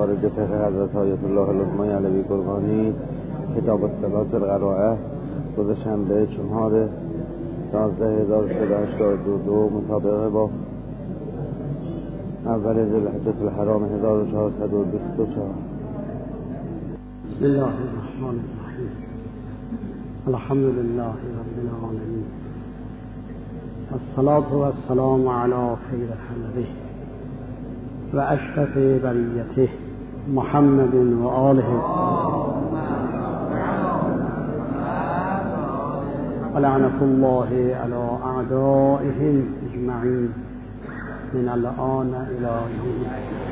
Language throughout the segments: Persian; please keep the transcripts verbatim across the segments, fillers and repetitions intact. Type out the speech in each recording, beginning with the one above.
مخارج فقه حضرت آیت الله العظمی علوی قربانی، کتاب الصلاة القرائه، روز شنبه چهار یازده هزار و سیصد و هشتاد و دو مطابق با اول ذوالحجة الحرام هزار و چهارصد و بیست و چهار. بسم الله الرحمن الرحیم. الحمد لله رب العالمین، الصلاة والسلام علی خیر خلقه و اشرف بریته محمد و آله ولعنة الله علی اعدائهم اجمعین من الآن الی یوم.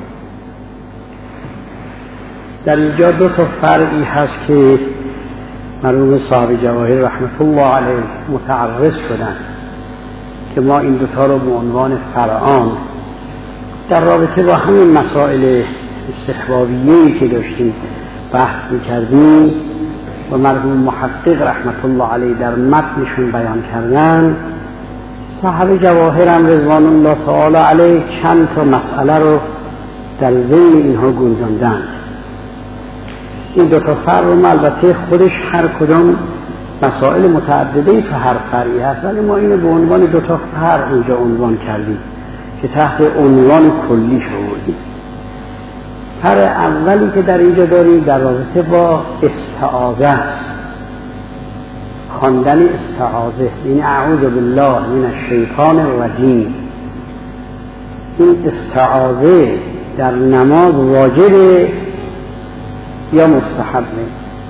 در اینجا دو تا فرعی هست که مرحوم صاحب جواهر رحمت الله علیه متعرض شدن که ما این دوتا رو به عنوان فرعان در رابطه با همین مسائل استحبابیه‌ای که داشتیم بحث می‌کردیم و مرحوم محقق رحمت الله علیه در متنشون بیان کردن. صاحب جواهر هم رضوان الله تعالی علیه چند تا مسئله رو در ذهن اینها گنجاندن. این دو تا فرع رو البته خودش هر کدام مسائل متعدده تو هر فرعی هست، ولی ما اینو به عنوان دو تا فرع اینجا عنوان کردیم که تحت عنوان کلی شوردیم. فرع اولی که در اینجا داریم در رابطه با استعاذه است، خواندن استعاذه، این اعوذ بالله من الشیطان الرجیم. این استعاذه در نماز واجبه یا مستحبه؟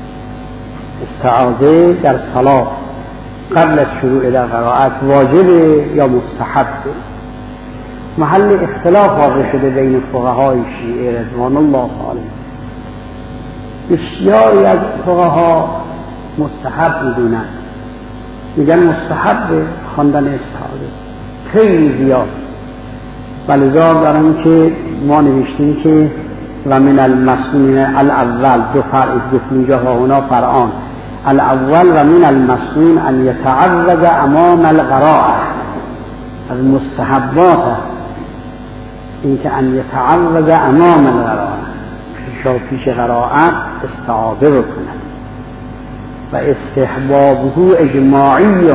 استعاذه در صلات قبل از شروع در قرائت واجبه یا مستحبه؟ محل اختلاف واقع شده بین فقهای شیعه رضوان الله علیهم. بسیاری از فقها مستحب میدونن، میگن مستحب خواندن استعاذه خیلی زیاد. ولذا برای که ما نوشتیم که و من المسنون الاول دو فرع اینجا ها هنا فرعان الاول و من المسنون ان یتعوذ امام القراءه، از مستحبات این که ان یتعوذ امام القراءه، پیشا پیش قراءت استعاذه بکند. و استحبابه اجماعی،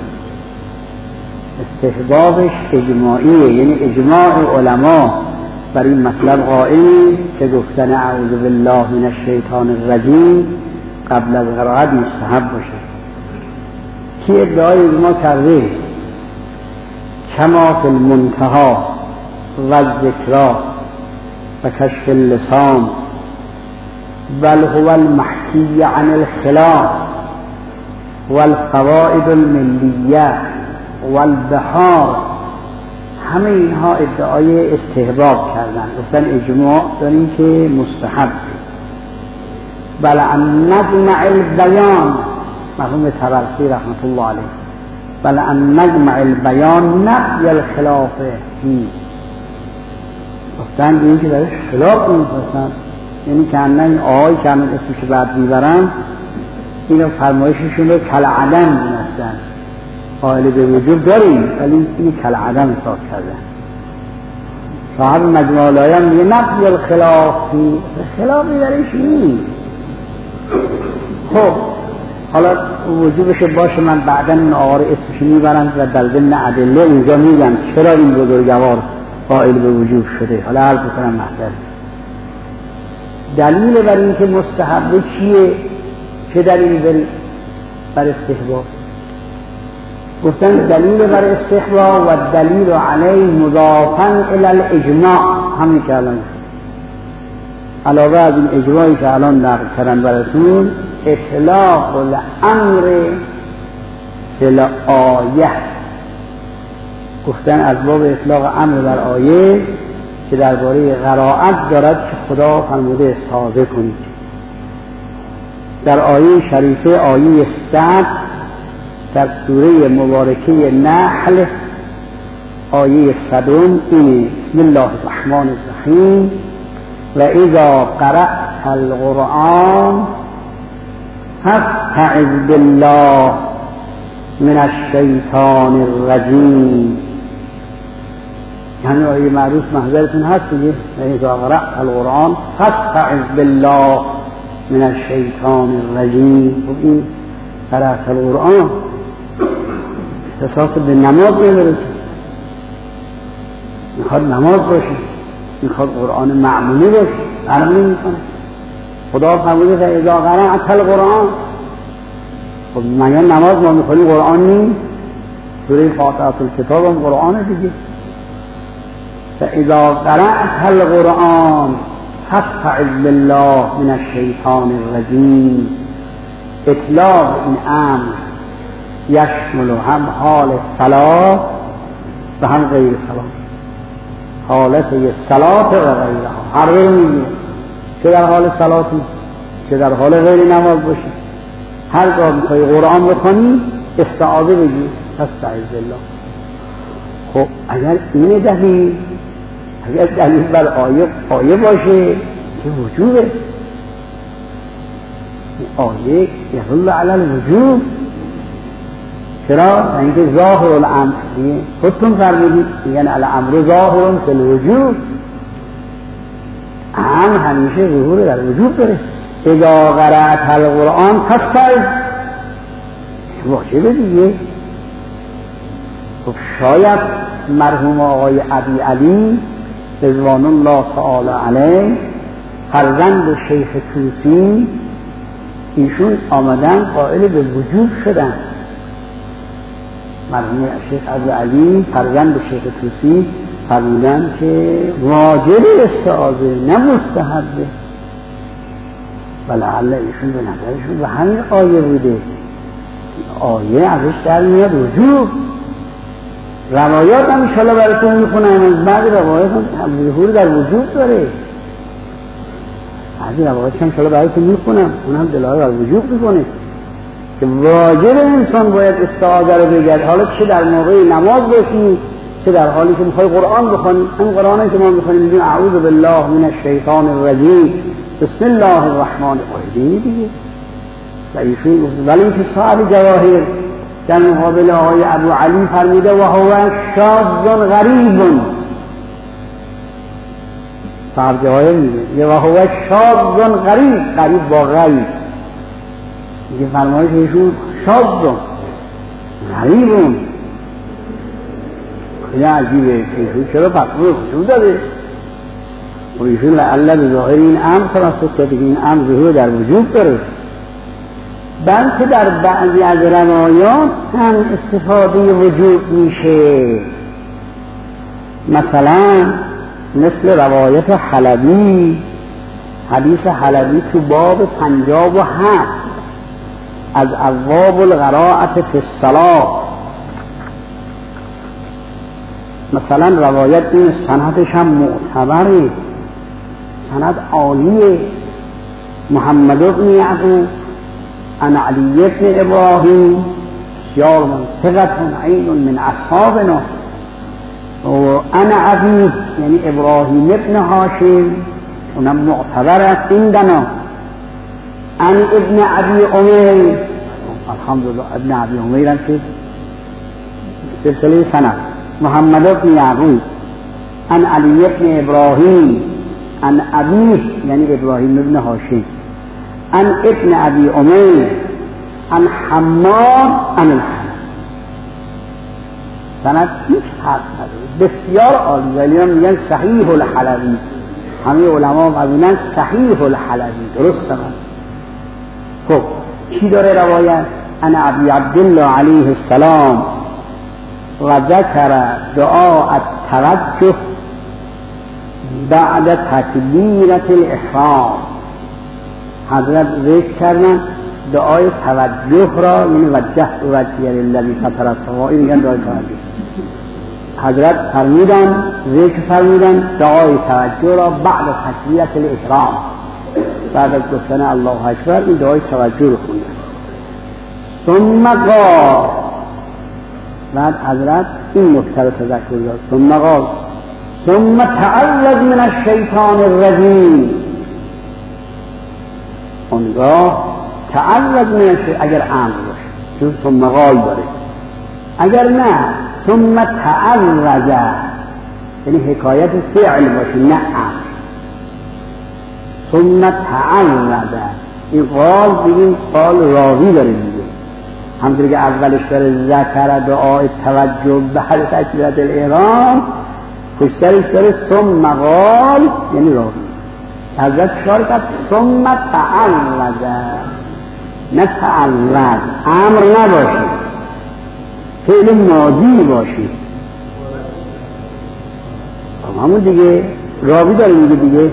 استحبابش اجماعیه، یعنی اجماع علما بر این مطلب قائل که گفتن اعوذ بالله من الشیطان الرجیم قبل از قرائت مستحب باشه. کی ادعای اجماع کرده؟ کما فی المنتهى و الذکرا و کشف اللسان بل هو المحکی عن الخلاف والقواعد الملیه والبحار. همه اینها ادعای استحباب کردن، گفتن اجماع داریم که مستحب. بل ان نجمع البیان، مرحوم طبرسی رحمت الله علیه، بل ان نجمع البیان نفی الخلاف فی، گفتن این که درش خلاف نیستن، یعنی که این آقای که همین اسمش که بعد میبرن اینو فرمایششون رو کل عدم دونستن، قائل به وجود داریم ولی این کل عدم حساب کردن. صاحب مجموع الایام میگه نفی الخلافی، خلافی درش نیست. خب حالا وجوبش باشه، من بعدا این آقا رو اسمش میبرن و در ضمن ادله اونجا میگم چرا این بزرگوار قائل به وجوب شده. حالا عرض بکنم محضر دلیل بر این که مستحبه چیه؟ چه دلیلی بر بر استحباب؟ گفتن دلیل بر استحباب و دلیل علیه مضافا الی الاجماع، همین که الان علاوه از این اجماعی که الان نقل کردن براتون، اطلاق الامر فی آیه، گفتن از باب اطلاق امر بر آیه که درباره قرائت دارد که خدا فرموده استعاذه کنید. در آیه شریفه آیه صد در سوره مبارکه نحل آیه صدم اینه: بسم الله الرحمن الرحیم و اذا قرأت القرآن فاستعذ بالله من الشیطان الرجیم یعنی آیه معروف محضرتون هست دیگه، اذا قرأت القرآن فاستعذ بالله من الشیطان الرجیم. و این قرأت القرآن اختصاص به نماز نداره، میخواد نماز باشه، میخواد قرآن معمولی باشه، عربی میکنه. خدا فرموده که اذا قرأت القرآن، خب مگر نماز ما میخونیم قرآن نیست؟ سوره فاتحه الکتاب هم قرآن دیگه. فاذا قرأت القرآن فاستعذ بالله من الشیطان الرجیم. اطلاق این امر یشمل هم حال صلاة و هم غیر صلاة، حالت صلاة و غیرها، هر دو میگه، چه در حال صلاتی چه در حال غیر نماز باشی. هر جا میخوای قرآن بخونی استعاذه بگی فاستعذ بالله. خب اگر این دلیل اگر دلیل بر آیه آیه باشه که وجوبه، آیه یدل علی الوجوب. چرا؟ اینکه ظاهر الامر دیگه خودتون فرمودید، یعنی الامر ظاهر فی الوجوب، امر همیشه ظهور در وجوب داره. اذا قرأت القرآن فاستعذ، واجبه دیگه. خب شاید مرحوم آقای ابی علی رضوان الله تعالی علیه فرزند شیخ طوسی، ایشون آمدن قائل به وجوب شدن. مرحوم شیخ ابی علی فرزند شیخ طوسی فرمودن که واجب استعاذه نه مستحبه. ولعل ایشون به نظرشون به همین آیه بوده، آیه ازش در میاد وجوب. روایات هم انشاءالله براتون میخونم، از بعضی روایات هم ظهور در وجوب داره، بعضی روایات هم انشاءالله براتون میخونم، اون هم دلالت بر وجوب میکنه که واجب انسان باید استعاذه رو بگرد، حالا چه در موقع نماز باشی چه در حالی که میخوای قرآن بخونی. این قرآنی که ما میخونیم میگیم اعوذ بالله من الشیطان الرجیم بسم الله الرحمن الرحیم دیگه. و ایشون گفت ولی که صاحب جواهر در مقابل آقای ابو علی فرمیده و هو شاذ غریب. صاحب جواهر میگه و هو شاذ غریب، غریب با غریب میگه، فرمایش ایشون شاذ غریب. خیلی عجیبه ایشون چرا فتوی خصوص داره. و ایشون لعله به ظاهر این امر تناسب کرده که این امر ظهور در وجود داره، بلکه در بعضی از روایات هم استفاده وجود میشه. مثلا مثل روایت حلبی، حدیث حلبی تو باب پنجاب و هفت از ابواب القراءة فی الصلاة. مثلا روایت این سندش هم معتبره، سند عالیه. محمد بن یعقوب عن علی بن ابراهیم بسیار منثقة عین من اصحابنا و انا ابی یعنی ابراهیم ابن هاشم اونم معتبر است عندنا. عن ابن ابی عمیر، الحمدلله ابن ابی عمیر هم که سلسله سند. محمد بن یعقوب عن علی بن ابراهیم عن ابیه یعنی ابراهیم ابن هاشم عن ابن ابی عمیر عن حماد عن الحنف. سند هیچ حرف نداره، بسیار عالی. ولی هم میگن صحیح الحلبی، همه علما قبولن صحیح الحلبی، درست تمام. خب چی داره روایت؟ عن ابی عبدالله علیه السلام و ذکر دعاء التوجه بعد تکبیرة الاحرام. حضرت ذکر کردن دعای توجه را، یعنی وجهت وجهی للذی فطر السماوات، میگن دعای توجه. حضرت فرمودن ذکر فرمودن دعای توجه را بعد تکبیرة الاحرام، بعد از گفتن الله اکبر این دعای توجه رو خوندن. ثم قال، بعد حضرت این نکته رو تذکر داد. ثم قال ثم تعوذ من الشیطان الرجیم. اونگاه تعوذ من الشیطان اگر امر باشه، چون ثم قال داره. اگر نه ثم تعوذ یعنی حکایت فعل باشه نه امر. ثم تعرض، این قال بگیم قال راوی داره میگه، همونطوری که اولش داره ذکر دعای توجه به هر تکبیرات الاحرام، پشترش داره ثم قال یعنی راوی. حضرت اشاره کرد ثم تعرض، نه تعرض، امر نباشه، فعل ماضی باشه. همون دیگه راوی داره میگه دیگه،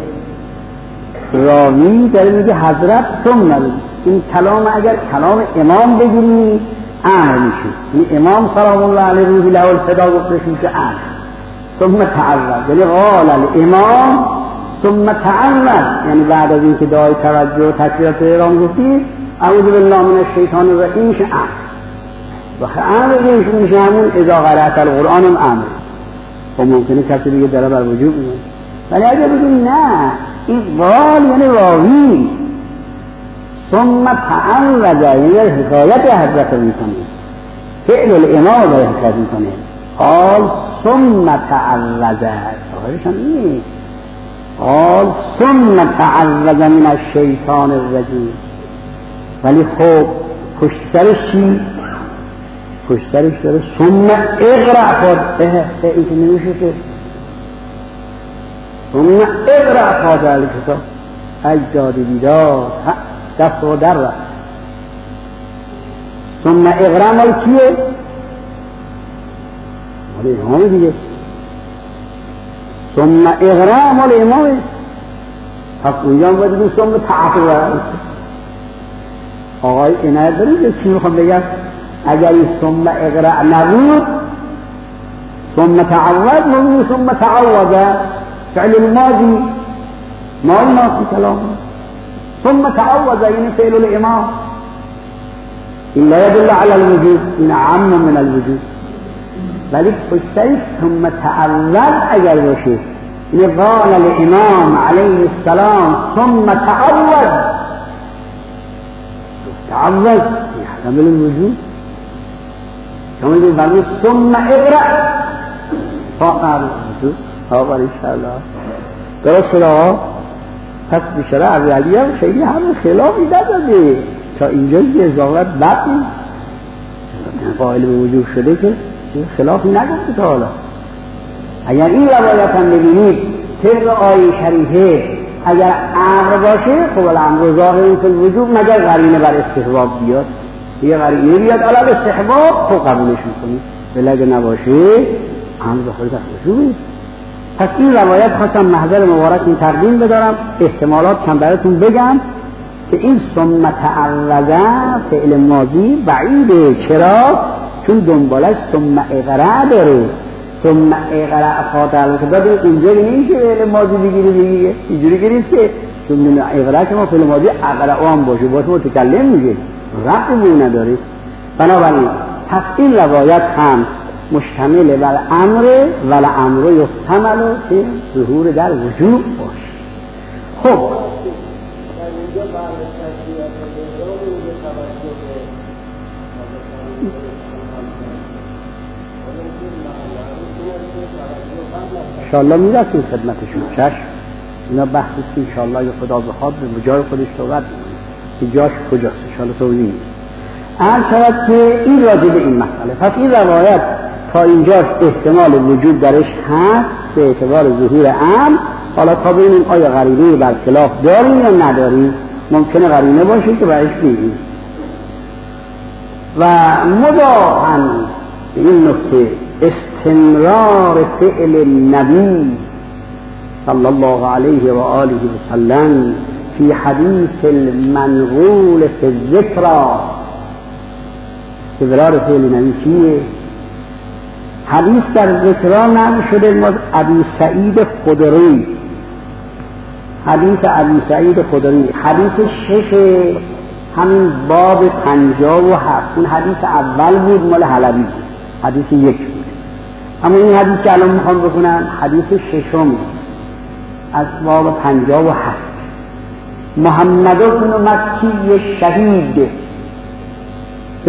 راوی داره میگه حضرت ثم، این کلام اگر کلام امام بگیری امر میشه، این امام سلام الله علیه روحی له الفدا گفتش میشه امر. ثم تعرض یعنی قال الامام ثم تعرض، یعنی بعد از اینکه دعای توجه و تکبیرات احرام گفتی اعوذ بالله من الشیطان الرجیم میشه امر. وقتی امر دیگه میشه همون اذا قرأت القرآن امر. خب ممکنه کسی دیگه داره بر وجود میاد، ولی اگه بگیم نه اقبال یعنی راوی، ثم تعرض یعنی حکایت حضرت میکنه، فعل الامام داره حکایت میکنه. قال ثم تعرض، آخرش هم نیست، قال ثم تعرض من الشیطان الرجیم. ولی خب پشترش چی؟ پشترش داره ثم اقرأ خود، این که نمیشه که ثم اقرأ خود الکتاب اجداد بیدار دست و در رفت. ثم اقرأ مال کیه؟ مال امامه دیگه. ثم اقرأ مال امامه، پس اونجا هم باید ثم تعرض. آقای عنایت دارید چی میخوام بگم؟ اگر این ثم اقرأ نبود ثم تعرض نبود ثم تعوض فعل الماضی ما ما في كلام ثم تعوض یعنی فعل الامام. این لا يدل على الوجود، این عام من الوجود. ولی پشتش ثم تعرض اگر باشه یعنی قال الامام علیه السلام ثم تعوض، تعوض يحتمل الوجود. كما يقول بعد ثم اقرأ فاقع الوجود. فاقع ان شاء الله درست را پس بشرع اولیه و خیلی همه خلافی نداده تا اینجا یه ازاقت بد نیست، قائل به وجود شده که خلافی نگفته تا حالا. اگر این روایت هم ببینید طبق آیه شریفه اگر امر باشه خب الامر ظاهر فی الوجوب مگر قرینه بر استحباب بیاد، یه قرینه بیاد علی استحباب تو قبولش میکنی، ولی اگه نباشه امر ظاهر فی الوجوب. پس این روایت خواستم محضر مبارک این تقدیم بدارم، احتمالات کم براتون بگم که این ثم تعرض فعل ماضی بعیده. چرا؟ چون دنبالش ثم اقرأ داره. ثم اقرأ خاطر که دادیم اینجا نمیشه فعل ماضی بگیری دیگه، اینجوری گریست که چون اقرأ که ما فعل ماضی اقرأ هم باشه باشه متکلم میگه ربطی به نداره. بنابراین پس این روایت هم مشتمل بر امر ولی امر یحتمل که ظهور در وجوب باشه. خب انشاءالله میرسیم خدمتشون. چشم اینا بحثی که انشاءالله اگه خدا بخواد به جای خودش صحبت که جاش کجاست انشاءالله توضیح میدیم. عرض شود که این راجع به این مسئله. پس این روایت تا اینجاش احتمال وجود درش هست به اعتبار ظهور امر. حالا تا ببینیم آیا قرینه بر خلاف داریم یا نداریم. ممکنه قرینه باشه که برش بگیم. و مضافاً به این نکته استمرار فعل النبی صلی الله علیه و آله و سلم فی حدیث المنقول فی الذکر. استمرار فعل نبی چیه؟ حدیث در ذکرها نقل شده از ابی سعید خدری. حدیث ابی سعید خدری حدیث شش همین باب پنجاه و هفت. اون حدیث اول بود مال حلبی، حدیث یک بود. اما این حدیث که الان میخوام بکنم حدیث ششم از باب پنجاه و هفت. محمد بن مکی شهید فی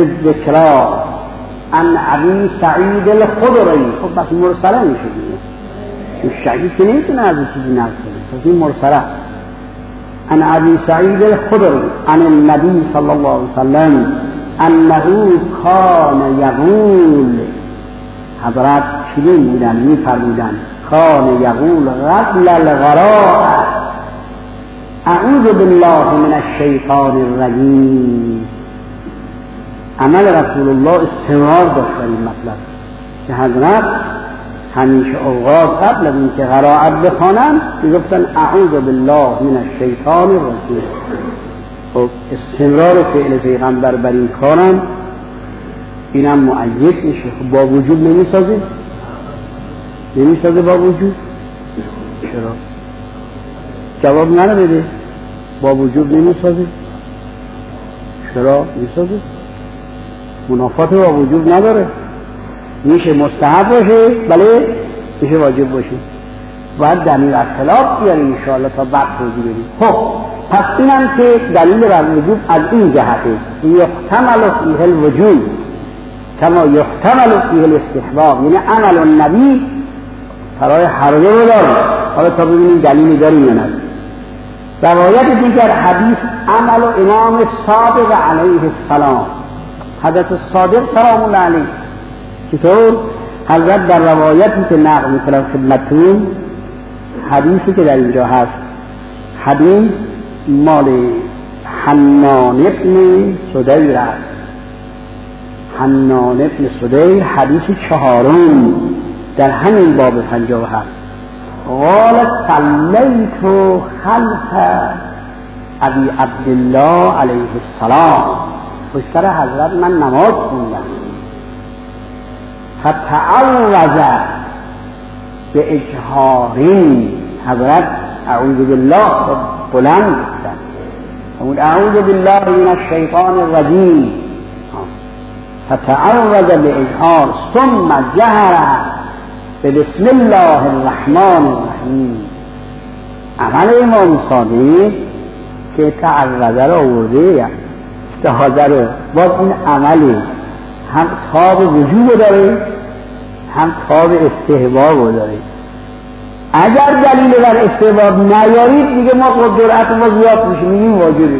الذکرها عن ابی سعید الخدری. خب بس مرسله میشه دیگه. شهید که نمیتونه از چیزی نقل کنه، پس این مرسله. عن ابي سعيد الخدري عن النبي صلى الله عليه وسلم انه كان يقول، حضرت چنین بودن میفرمودن، كان يقول قبل الغراء اعوذ بالله من الشیطان الرجیم. عمل رسول الله استمرار داشت در این مطلب که حضرت همیشه اوقات قبل از اینکه قرائت بخوانند میگفتن اعوذ بالله من الشیطان الرجیم. خب استمرار فعل پیغمبر بر این کارم اینم مؤید میشه. خب با وجود نمیسازه؟ نمیسازه با وجود؟ چرا؟ جواب منو بده. با وجود نمیسازه؟ چرا میسازه؟ منافات با وجود نداره. میشه مستحب باشه، بله میشه واجب باشه. باید دلیل اختلاف بیاریم انشاءالله تا بعد توضیح بدیم. خب پس اینم که دلیل بر وجود از این جهته، یحتمل فیه الوجود کما یحتمل فیه الاستحباب، یعنی عمل النبی برای هر دو رو داره. حالا تا ببینیم دلیلی داریم یا نه. روایت دیگر حدیث عمل امام صادق علیه السلام، حضرت صادق سلام الله علیه، چطور حضرت در روایتی که نقل میکنم خدمتتون، حدیثی که در اینجا هست، حدیث مال حنان ابن سدیر است. حنان ابن سدیر حدیث چهارم در همین باب پنجاه و هفت. قال صلیت خلف ابی عبدالله علیه السلام، پشت سر حضرت من نماز خوندم. فتعوذ به اجهارین، حضرت اعوذ بالله بلند گفتن، اون اعوذ بالله من الشیطان الرجیم. فتعوذ به اجهار ثم جهر به بسم الله الرحمن الرحیم. عمل امام صادق که تعوذ رو آورده، استعاذه رو، باز این عملی هم تاب وجوب داره هم تاب استحباب داره. اگر دلیل بر استحباب نیارید دیگه ما قدرت ما زیاد میشه، میگیم واجبه.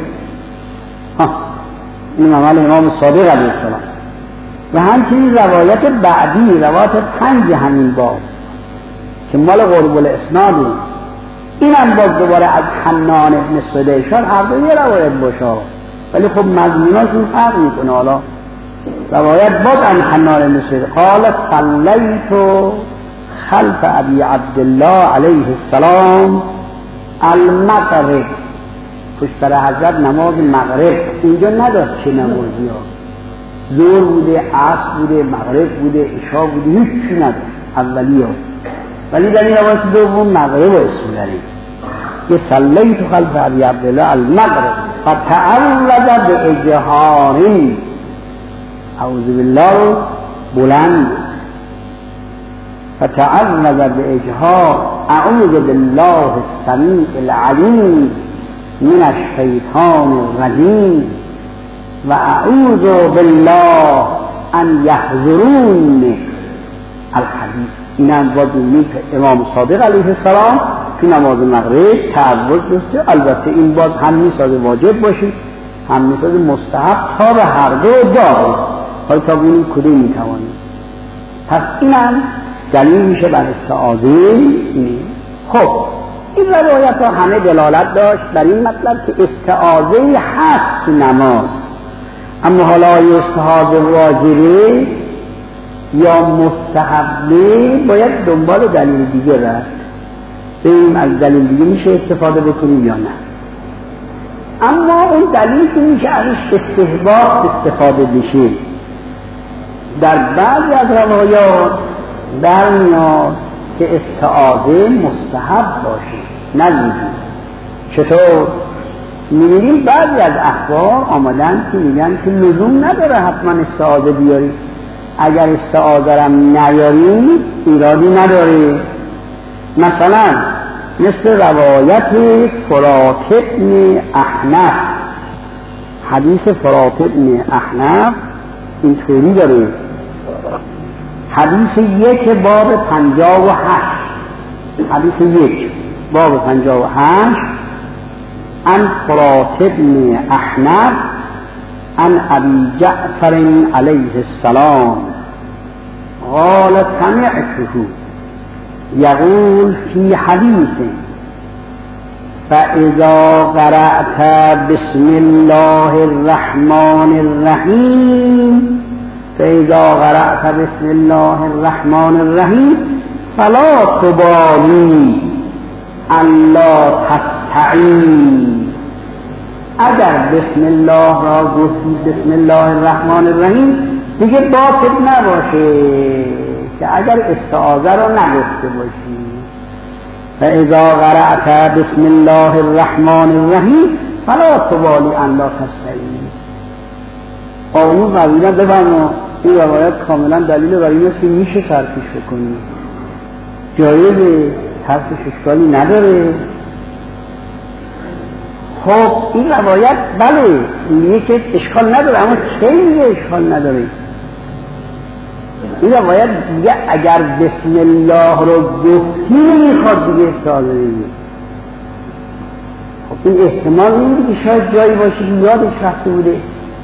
این عمل امام صادق علیه السلام. و همچنین روایت بعدی، روایت پنج همین باب که مال قرب الاسناد، این هم باز دوباره از حنان ابن سدیر، شاید هر دو یه روایت باشه ولی خب مضموناشون فرق میکنه. حالا روایت باز عن حنان ابن سدیر قال صلیت خلف ابی عبدالله علیه السلام المغرب، پشت سر حضرت نماز مغرب. اینجا نداشت چه نمازی ها، ظهر بوده، عصر بوده، مغرب بوده، عشاء بوده، هیچی نداشت اولی ها. ولی در این روایت دوم مغرب اسم داریم که صلیت خلف ابی عبدالله المغرب فتعوذ به اجهارین، اعوذ بالله بلند، فتعوذ به اجهار اعوذ بالله السمیع العلیم من الشیطان الرجیم و اعوذ بالله ان یحضرون الحدیث. این هم باید که امام صادق علیه السلام تو نماز مغرب تعوذ داشته. البته این باز هم میسازه واجب باشه، هم میسازه مستحب، تا به هر دو داره. حالا تا بینیم کدوم میتوانیم. پس این هم دلیل میشه بر استعاذه. خب این روایت ها همه دلالت داشت بر این مطلب که استعاذه هست تو نماز، اما حالا استعاذه واجبه یا مستحبه باید دنبال دلیل دیگه رفت. ببینیم از دلیل دیگه میشه استفاده بکنیم یا نه. اما اون دلیل که میشه ازش استحباب استفاده بشه، در بعضی از روایات در میاد که استعاذه مستحب باشه نه وجوب. چطور؟ میبینیم بعضی از اخبار آمدن که میگن که لزوم نداره حتما استعاذه بیاری، اگر استعاذه رم نیاری ایرادی نداره. مثلا مثل روایت فرات ابن احنف، حدیث فرات ابن احنف اینطوری داره، حدیث یک باب پنجاه و هشت حدیث یک باب پنجاه و هشت عن فرات بن احنف عن ابی جعفر علیه السلام قال سمعته یقول فی حدیث فاذا قرأت بسم الله الرحمن الرحیم فاذا قرأت بسم الله الرحمن الرحیم فلا تبالی الا تستعین. اگر بسم الله را گفتی بسم الله الرحمن الرحیم دیگه باطل نباشه که اگر استعاذه را نگفته باشی. فاذا قرأت بسم الله الرحمن الرحیم فلا تبالی الا تستعین. قانون قبیله بفرما این روایت کاملا دلیل برای این است که میشه ترکش بکنی، جایزه، ترکش اشکالی نداره. خب این روایت بله میگه که اشکال نداره، اما چه میگه اشکال نداره؟ این روایت میگه اگر بسم الله رو گفتی نمیخواد دیگه استعاذه بگی. خب این احتمال نمیده که شاید جایی باشه که یادش رفته بوده،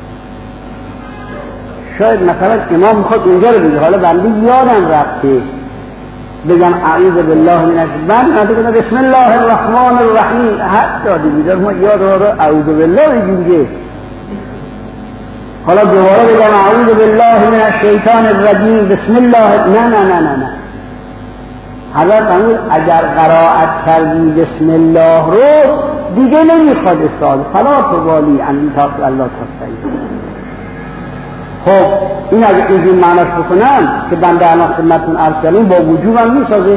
شاید مثلا امام میخواد اونجا رو بگه حالا بنده یادم رفته بگم اعوذ بالله من الشیطان الرجیم بسم الله الرحمن الرحیم حتی دیگه ما یاد رو اعوذ بالله بگیم، حالا دوباره بگم اعوذ بالله من الشیطان الرجیم بسم الله. نه نه نه نه نه حالا بمون اگر قرائت کردی بسم الله رو دیگه نمیخواد استعاذه فلا تبالی ان تقول الله تستعین. خب این اگه اینجور معناش بکنم که بنده الان خدمتتون عرض کردیم با وجوبم میسازه،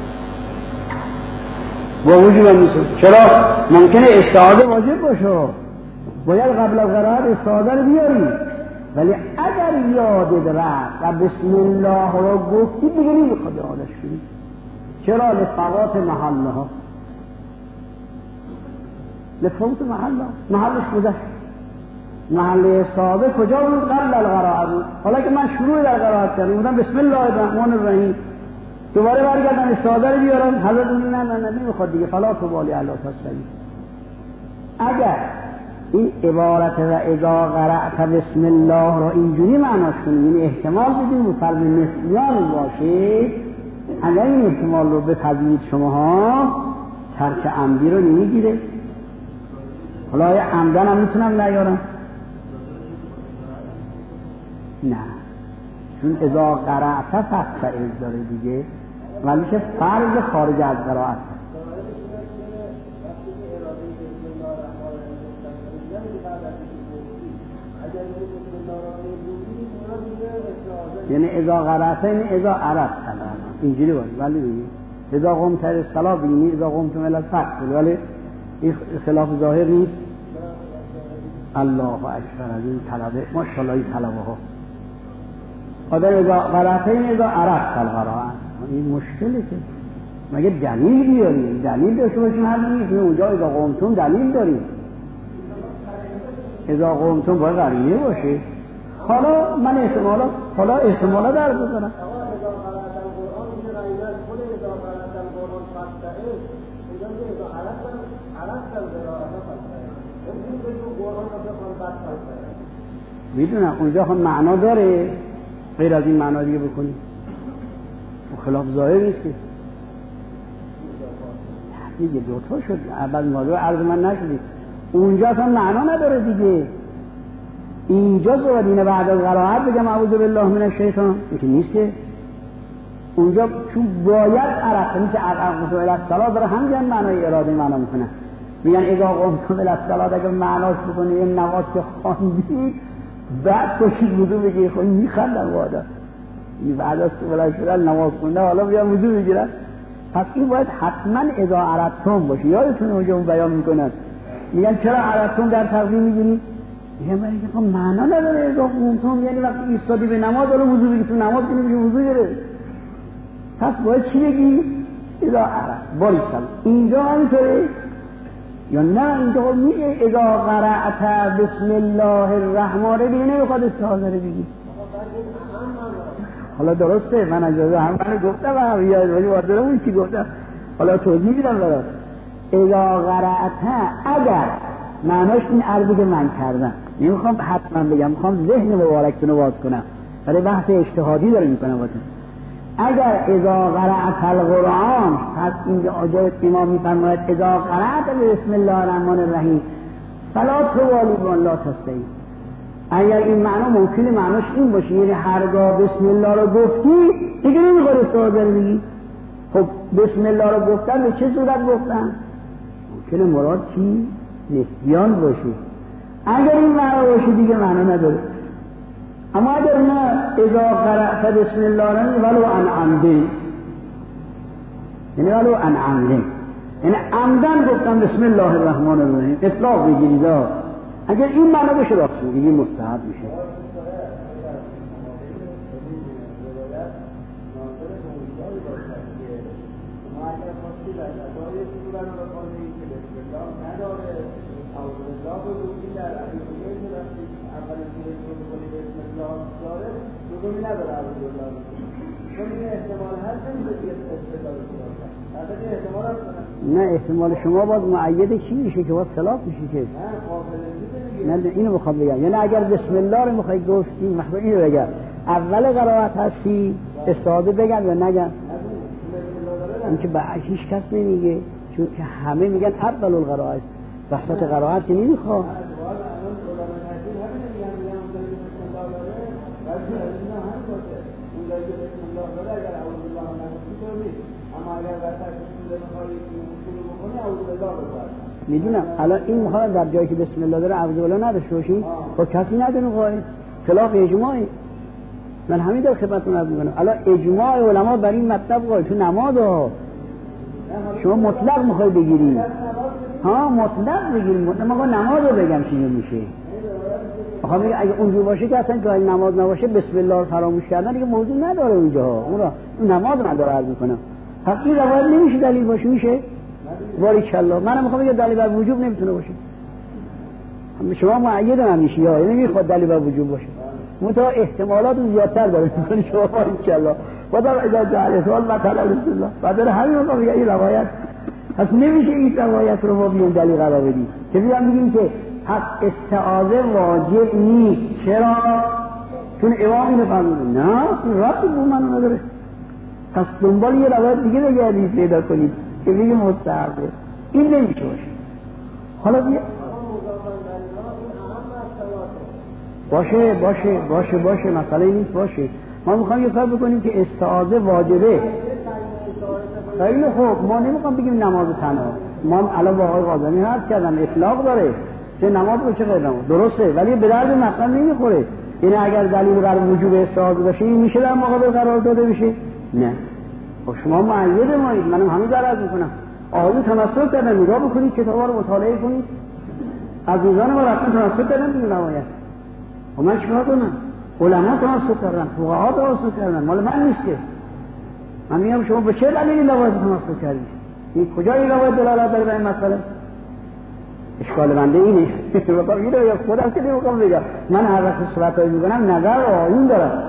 با وجوبم میسازه. چرا؟ ممکنه استعاذه واجب باشه، باید قبل از قرائت استعاذه رو بیاری، ولی اگر یادت رفت و بسم الله رو گفتی دیگه نمیخواد یادش کنی. چرا؟ لفوات محله ها، لفوات محله محلش گذشت. محل استعاذه کجا بود؟ قبل القرائت بود. حالا که من شروع در قرائت کردم بودم بسم الله الرحمن الرحیم دوباره برگردم استعاذه رو بیارم، حضرت میگه نه نه نه نمیخواد دیگه فلا تبالی الا تستعین. اگر این عبارت و اذا قرأت بسم الله را اینجوری معناش کنیم، این احتمال بدیم مفرد نسیان باشه، اگر این احتمال رو بپذیرید شماها ترک عمدی رو نمیگیره. حالا یا عمدن هم میتونم نیارم؟ نه، چون اذا قرأت فاستعذ داره دیگه، ولی چه فرض خارج از قرائت. یعنی اذا قرأت یعنی اذا عرفت اینجوری باشه، ولی دیگه اذا قمت الى الصلاة بینی اذا قمتم الى الفصل، ولی این خلاف ظاهر نیست. الله اکبر از این طلبه ماشاءالله این طلبه ها آدم اذا قرأتین اذا عرفت القراءه. این مشکله که مگه دلیل بیاریم، دلیل داشته باشیم هر نیست. اونجا اذا قمتم دلیل داریم، اذا قمتم باید قرینه باشه. حالا من احتمالا حالا احتمالا در بزنم میدونم اونجا هم معنا داره غیر از این معنا دیگه بکنی و خلاف ظاهر نیست که دیگه دوتا شد. اول موضوع عرض من نشدید اونجا اصلا معنا نداره دیگه. اینجا زودینه بعد از قرائت بگم اعوذ بالله من الشیطان، یکی نیست که اونجا چون باید عرفت میشه قمت الی الصلاة داره همین معنای اراده معنا میکنه. میگن اذا قمتم الی الصلاة اگه معناش بکنه این نماز که خواندی بعد کشید وضو بگیری، خب میخندن وادا این بعد از بلند شدن نماز خونده حالا بیان وضو بگیرن. پس این باید حتما اذا عرفتم باشه. یادتونه اونجا اون بیان میکنن میگن چرا عرفتم در تقدیم میگیری؟ میگن برای که معنا نداره اذا قمتم یعنی وقتی ایستادی به نماز حالا وضو بگیری، تو نماز که نمیشه وضو گیره. پس باید چی بگی؟ اذا عرفت. باریکلا اینجا همینطوره یا نه؟ اینجا میگه اذا قرأت بسم الله الرحمن دیگه نمیخواد استعاذه رو بگی. حالا درسته من اجازه هم من گفتم هم یاد ولی واردمون چی گفتم حالا توضیح میدم برات. اذا قرأت اگر معناش این عرضی که من کردم، نمیخوام حتما بگم، میخوام ذهن مبارکتون رو باز کنم، برای بحث اجتهادی داره میکنم واسه. اگر اذا قرأت القرآن، پس اینجا آجای امام میفرماید اذا قرأت بسم الله الرحمن الرحیم فلا توالی بان لا تستعین. اگر این معنا ممکنه معناش این باشه، یعنی هرگاه بسم الله رو گفتی دیگه نمیخواد استعاذه رو بگی. خب بسم الله رو گفتن به چه صورت گفتن؟ ممکنه مراد چی؟ نسیان باشه. اگر این معنا باشه دیگه معنا نداره. اما اگر نه اذا قرأت بسم الله الرحمن ولو عن عمدی، یعنی ولو عن عمدی، یعنی عمدن گفتم بسم الله الرحمن الرحیم، اطلاق بگیرید. اگر این معنا باشه راست میگی مستحب میشه. نه احتمال شما باز معید چی میشه که باز خلاف میشه که نه اینو بخوام بگم. یعنی اگر بسم الله رو میخوای گفتی مخبر اینو بگم اول قرائت هستی استعاذه بگم یا نگم؟ این که به هیچ کس نمیگه، چون که همه میگن اول القرائت، وسط قرائت که نمیخواد. میدونم الان این مخاطب در جایی که بسم الله داره اعوذ بالله نداشته باشی، خب کسی ندونه قائل خلاف اجماعی. من همین در خدمتتون عرض میکنم الان اجماع علما بر این مطلب قائل تو نماز ها. شما مطلق میخوای بگیری، ها مطلق بگیری، مطلق نماز رو بگم چی میشه. آخه میگه اگه اونجور باشه که اصلا جای نماز نباشه بسم الله رو فراموش کردن دیگه موضوع نداره اونجا، اون را اون نماز نداره عرض میکنم. پس این روایت نمیشه دلیل باشه. میشه باریکالله. منم میخوام بگم دلیل بر وجوب نمیتونه باشه. شما معید هم میشی یا نمیخواد دلیل بر وجوب باشه، متأ احتمالات زیادتر داره میکنه شما باریکالله. خدا اذا جعل سوال مثلا بسم الله بعد همین میگم میگه این روایت پس نمیشه این روایت رو ما بیان دلیل قرار بدیم که بیان بگیم که حق استعاذه واجب نیست. چرا؟ چون امام اینو فرمود. نه این رابطه با من نداره. پس دنبال یه روایت دیگه بگردید پیدا کنید که بگه مستحبه. این نمیشه باشه. حالا بیا باشه باشه باشه باشه مسئله نیست باشه. ما میخوایم یه کار بکنیم که استعاذه واجبه. خیلی خوب ما نمیخوام بگیم نماز تنها. ما الان با آقای قاضمی حرف کردم اطلاق داره چه نماز باشه غیر نماز درسته، ولی به درد مطلب نمیخوره. یعنی اگر دلیل بر وجوب استعاذه باشه این میشه در مقابل قرار داده بشه؟ نه. خب شما معید مایید، منم همین در عرض میکنم. آقای تمسک کردن نگاه بکنید کتابا رو مطالعه کنید. عزیزان ما رفتن تمسک کردن این روایت. و من چیکار کنم؟ علما تمسک کردن، فقها تمسک کردن، مال من نیست که. من میگم شما به چه دلیلی روایت تمسک کردید؟ این کجا این روایت دلالت داره به این مسئله؟ اشکال بنده اینه. بابا اینو یا خودم که نمیخوام بگم. من هر وقت صحبتایی میکنم نظر و آیین دارم.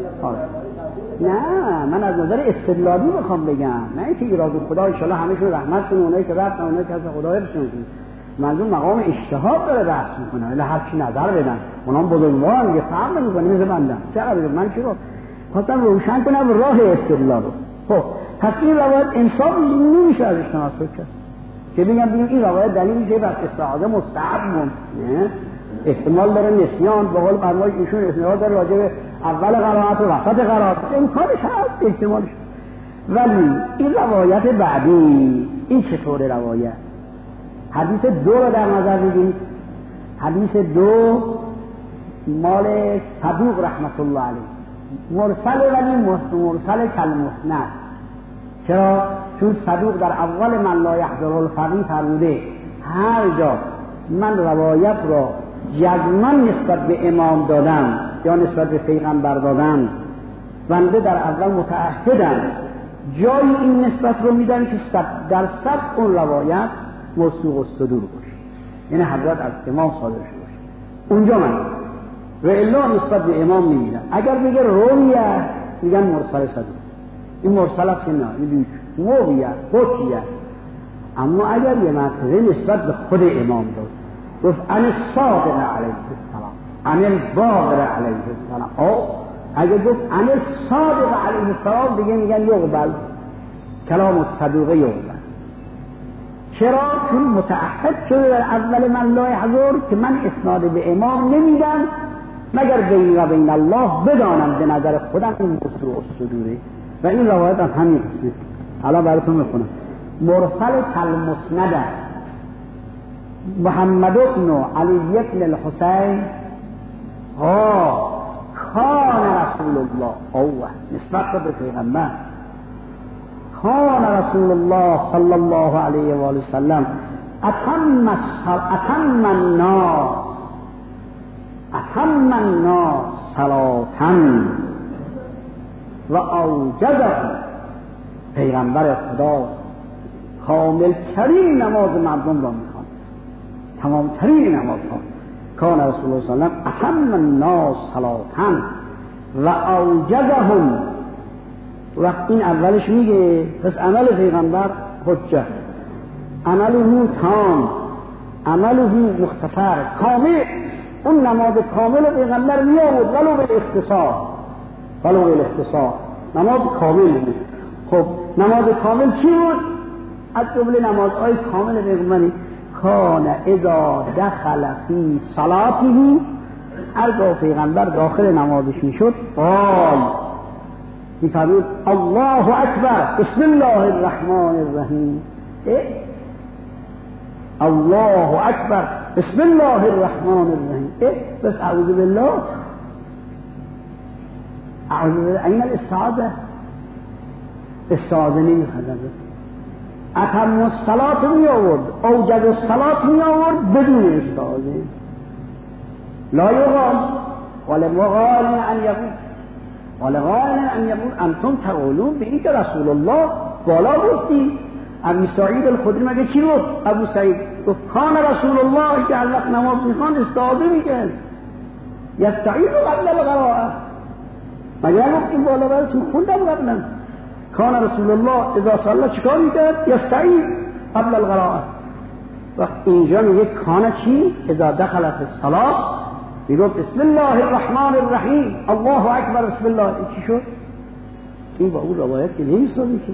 نه من از نظر استدلالی میخوام بگم، نه اینکه ایراد خدا ان شاء الله همهشون رحمت کنه، اونایی که رفتن اونایی که از خدا برسون. منظور مقام اجتهاد داره بحث میکنه، الا هر چی نظر بدن. اونام بزرگوار میگه فهم نمیکنه مثل بنده. چرا من چی رو خواستم روشن کنم راه استدلال رو. خب پس این روایت انصاف نمیشه ازش تمسک کرد که بگم بگیم این روایت دلیل میشه بر استعاذه مستحب نه احتمال داره نسیان به قول فرمایش ایشون احتمال داره راجع به اول قرائت و وسط قرائت امکانش هست احتمالش. ولی این روایت بعدی این چطور روایت؟ حدیث دو رو در نظر بگیرید. حدیث دو مال صدوق رحمت الله علیه، مرسل ولی مرسل کالمسند. چرا؟ چون صدوق در اول من لا یحضر الفقیه فرموده هر جا من روایت را جزما نسبت به امام دادم یا نسبت به پیغمبر دادم بنده در اول متعهدم جای این نسبت رو میدم که صد در صد اون روایت موثوق الصدور باشه، یعنی حضرت از امام صادر شده باشه. اونجا من و الا نسبت به امام نمیدم. اگر بگه رویه میگن مرسل صدوق. این مرسل است که نه، این مویه حکیه. اما اگر یه مرتبه نسبت به خود امام داد، گفت ان الصادق علیه السلام، ان الباقر علیه السلام، او اگر گفت ان الصادق علیه السلام دیگه میگن یقبل، کلام الصدوق یقبل. چرا؟ چون متعهد شده در اول من لا یحضر که من اسناد به امام نمیدم مگر بین و بین الله بدانم به نظر خودم این موضوع الصدوره. و این روایت هم همین است. الان براتون میخونم. مرسل کالمسند است. محمد بن علی بن الحسین ها کان رسول الله، اوه نسبت به پیغمبر، کان رسول الله صلی الله علیه و آله و سلم اتم اتم الناس اتم الناس صلاتن و اوجدهم، پیغمبر خدا کامل ترین نماز مردم را میخوان، تمام ترین نماز ها. کان رسول الله صلی الله علیه و سلم اتم الناس صلاتن و اوجدهم. وقت این اولش میگه پس عمل پیغمبر حجت، عمله تام، عمله مختصر کامل. اون نماز کامل پیغمبر می آورد ولو به اختصار، ولو به اختصار نماز کامل بود. خب نماز کامل چی بود؟ از جمله نمازهای کامل پیغمبری کان اذا دخل فی صلاته، هرگاه پیغمبر داخل نمازش میشد قال میفرمود الله اکبر بسم الله الرحمن الرحیم، الله اکبر بسم الله الرحمن الرحیم. بس اعوذ بالله، اعوذ بالله. این الاستعاذه، استعاذه نمیخواد. اتم الصلات می آورد، اوجد الصلات می آورد بدون استعاذه. لا یقال ولا قال ان یقول ولا قال ان یقول انتم تقولون به این که رسول الله بالا گفتی. ابو سعید الخدری مگه چی گفت؟ ابو سعید گفت کان رسول الله که هر وقت نماز میخوان استعاذه میکرد، یستعیذ قبل القراءه. مگه گفت این بالا براتون خوندم قبلا؟ کان رسول الله اذا صلى چیکار میکرد؟ یستعیذ قبل القراءه. وقت اینجا میگه کان چی؟ اذا دخل فی الصلاه میگه بسم الله الرحمن الرحیم، الله اکبر بسم الله. این چی شد؟ این با اون روایت که نمیسازه که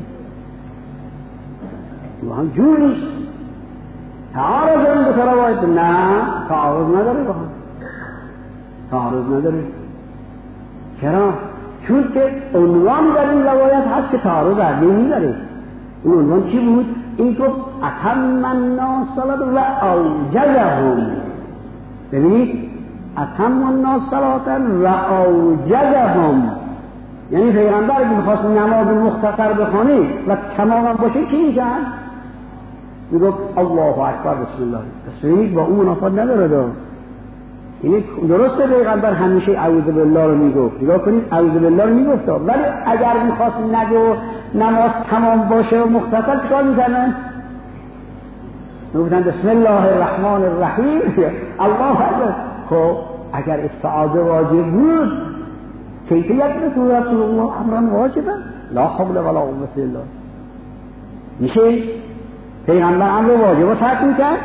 و هم جور نیست. تعارض این دو تا روایت نه تعارض نداره، با هم تعارض نداره. چرا؟ چون که عنوان در این روایت هست که تعارض عقلی نداره. اون عنوان چی بود؟ این گفت اتم الناس صلات و اوجدهم. ببینید اتم الناس صلات و اوجدهم، یعنی پیغمبر که میخواست نماز مختصر بخونه و تماما باشه چی میشن؟ میگفت الله اکبر بسم الله. بس ببینید با اون منافات نداره دار. یعنی درسته پیغمبر همیشه اعوذ بالله رو میگفت، نگاه کنید اعوذ بالله رو میگفت، ولی اگر میخواست نگو نماز تمام باشه و مختصر چیکار میکنن؟ میگفتن بسم الله الرحمن الرحیم الله اکبر. خب اگر استعاذه واجب بود کیفیت رسول رسول الله امرا واجبا لا حول ولا قوة الا بالله. میشه پیغمبر امر واجب رو ترک میکرد؟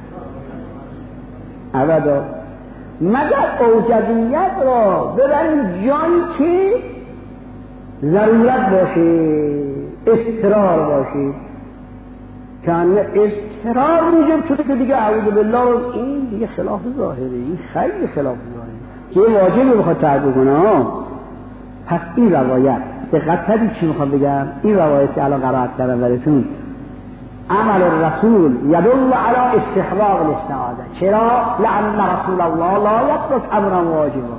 ابدا. مگر اوجدیت را ببریم جایی که ضرورت باشه، اضطرار باشه. که اضطرار موجب شده که دیگه اعوذ بالله رو، این دیگه خلاف ظاهره، این خیلی خلاف ظاهره که واجبی بخواد ترک کنه. پس این روایت دقت کنید چی میخوام بگم. این روایت که الان قرائت کردم براتون، عمل الرسول يدل على استحباب الاستعاذة. چرا؟ لأن رسول الله لا يترك امرا واجبا.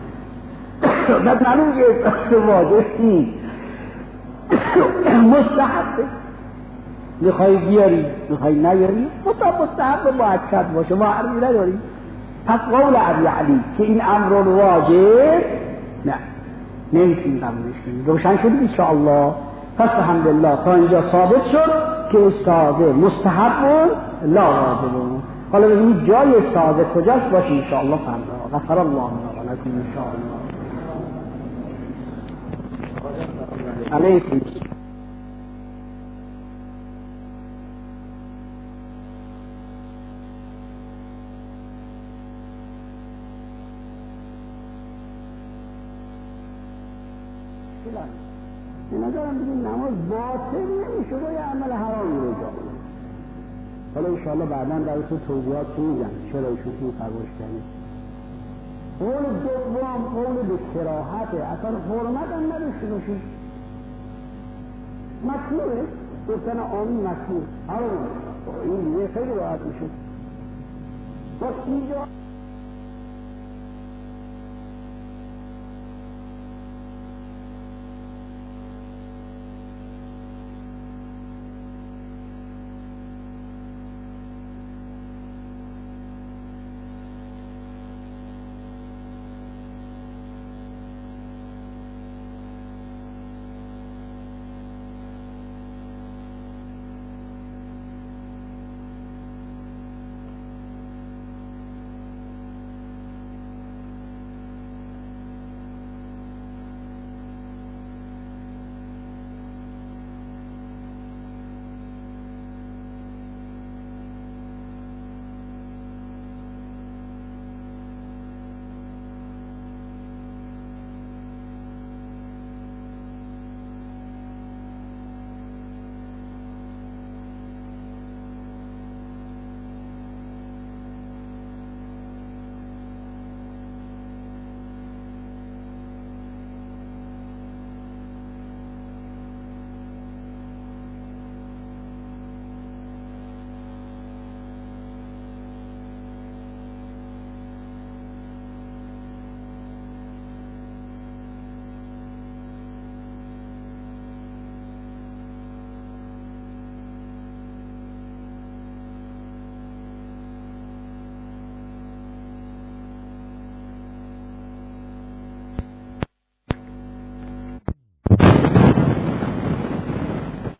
مثلا که واجب نیست، مستحب. میخوای بیاری میخوای نیاری مطابق مستحب مؤکد باشه، ما عرضی نداریم. پس قول ابی علی که این امر واجب نه نمیتونیم قبولش کنیم. روشن شد ان شاء الله. پس الحمدلله تا اینجا ثابت شد که استعاذه مستحب و لا واجب. حالا ببینید جای استعاذه کجاست باشه ان شاء الله فردا. غفر الله لنا و لکم ان شاء الله. علیکم. به نظرم دیگه نماز باطل نمیشه و یه عمل حرامی رو جا کنه. حالا انشاءالله بعدا در تو توضیحات میگن چرا ایشون این فرمایش کردن. قول دوم قول به کراهته، اصلا حرمت هم نداشته باشید، مکروهه، گفتن آمین مکروه. حالا این دیگه خیلی راحت میشه. با اینجا